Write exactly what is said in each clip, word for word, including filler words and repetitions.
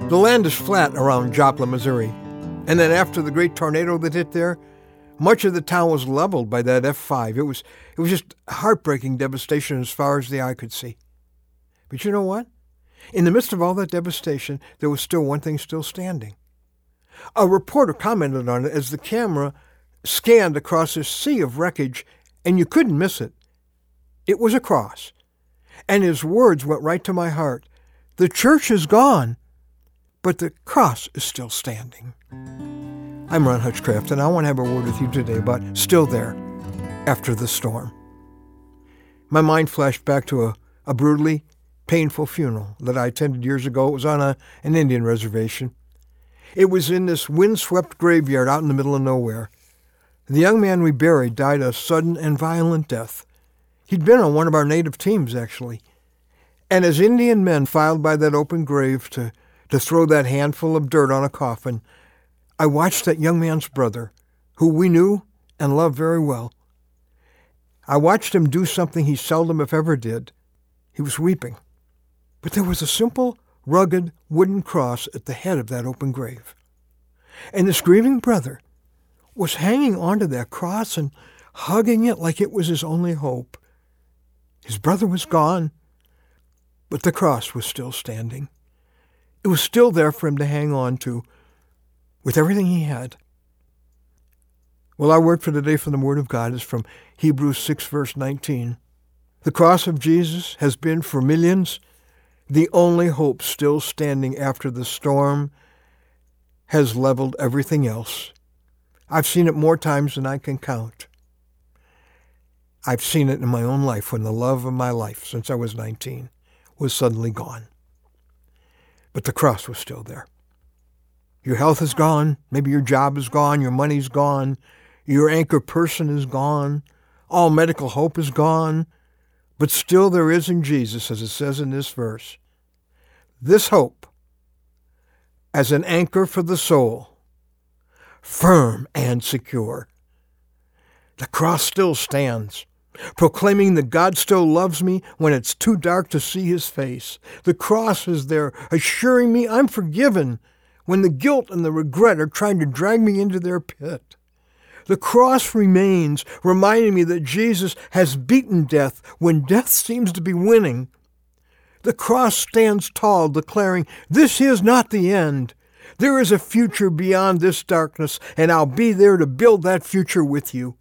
The land is flat around Joplin, Missouri. And then after the great tornado that hit there, much of the town was leveled by that F five. It was, it was just heartbreaking devastation as far as the eye could see. But you know what? In the midst of all that devastation, there was still one thing still standing. A reporter commented on it as the camera scanned across this sea of wreckage, and you couldn't miss it. It was a cross. And his words went right to my heart. The church is gone, but the cross is still standing. I'm Ron Hutchcraft, and I want to have a word with you today about Still There After the Storm. My mind flashed back to a, a brutally painful funeral that I attended years ago. It was on a, an Indian reservation. It was in this windswept graveyard out in the middle of nowhere. The young man we buried died a sudden and violent death. He'd been on one of our native teams, actually. And as Indian men filed by that open grave to, to throw that handful of dirt on a coffin, I watched that young man's brother, who we knew and loved very well. I watched him do something he seldom, if ever, did. He was weeping. But there was a simple, rugged wooden cross at the head of that open grave. And this grieving brother was hanging onto that cross and hugging it like it was his only hope. His brother was gone, but the cross was still standing. It was still there for him to hang on to with everything he had. Well, our word for today from the Word of God is from Hebrews six, verse nineteen. The cross of Jesus has been for millions the only hope still standing after the storm has leveled everything else. I've seen it more times than I can count. I've seen it in my own life when the love of my life since I was nineteen was suddenly gone. But the cross was still there. Your health is gone. Maybe your job is gone. Your money's gone. Your anchor person is gone. All medical hope is gone. But still there is in Jesus, as it says in this verse, this hope as an anchor for the soul, firm and secure. The cross still stands, proclaiming that God still loves me when it's too dark to see his face. The cross is there, assuring me I'm forgiven when the guilt and the regret are trying to drag me into their pit. The cross remains, reminding me that Jesus has beaten death when death seems to be winning. The cross stands tall, declaring, this is not the end. There is a future beyond this darkness, and I'll be there to build that future with you.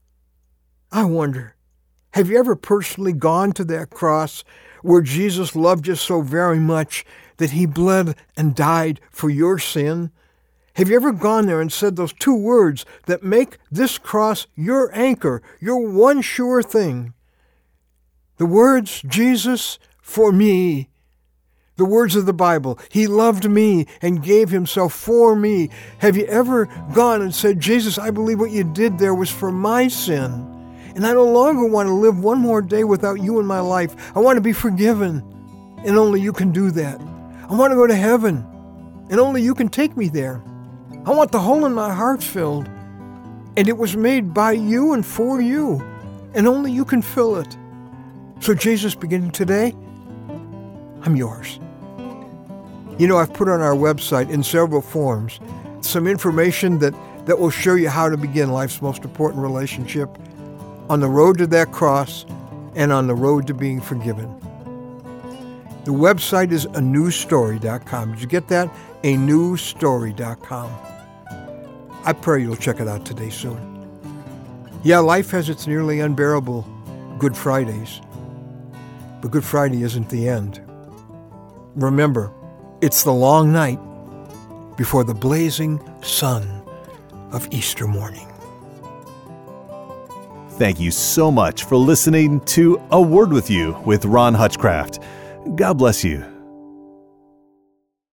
I wonder, have you ever personally gone to that cross where Jesus loved you so very much that he bled and died for your sin? Have you ever gone there and said those two words that make this cross your anchor, your one sure thing? The words, Jesus, for me. The words of the Bible, he loved me and gave himself for me. Have you ever gone and said, Jesus, I believe what you did there was for my sin, and I no longer want to live one more day without you in my life. I want to be forgiven, and only you can do that. I want to go to heaven, and only you can take me there. I want the hole in my heart filled, and it was made by you and for you, and only you can fill it. So Jesus, beginning today, I'm yours. You know, I've put on our website in several forms some information that, that will show you how to begin life's most important relationship on the road to that cross and on the road to being forgiven. The website is a new story dot com. Did you get that? a new story dot com. I pray you'll check it out today soon. Yeah, life has its nearly unbearable Good Fridays, but Good Friday isn't the end. Remember, it's the long night before the blazing sun of Easter morning. Thank you so much for listening to A Word With You with Ron Hutchcraft. God bless you.